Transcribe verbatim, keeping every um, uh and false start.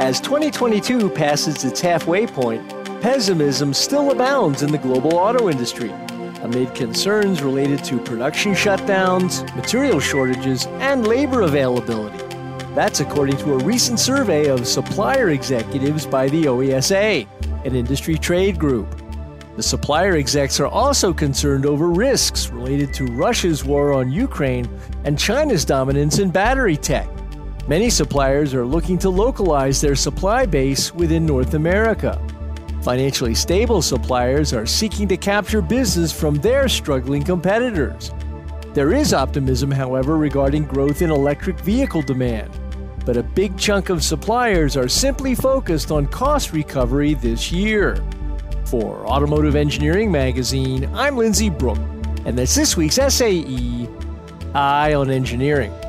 As twenty twenty-two passes its halfway point, pessimism still abounds in the global auto industry, amid concerns related to production shutdowns, material shortages, and labor availability. That's according to a recent survey of supplier executives by the O E S A, an industry trade group. The supplier execs are also concerned over risks related to Russia's war on Ukraine and China's dominance in battery tech. Many suppliers are looking to localize their supply base within North America. Financially stable suppliers are seeking to capture business from their struggling competitors. There is optimism, however, regarding growth in electric vehicle demand, but a big chunk of suppliers are simply focused on cost recovery this year. For Automotive Engineering Magazine, I'm Lindsay Brooke, and that's this week's S A E Eye on Engineering.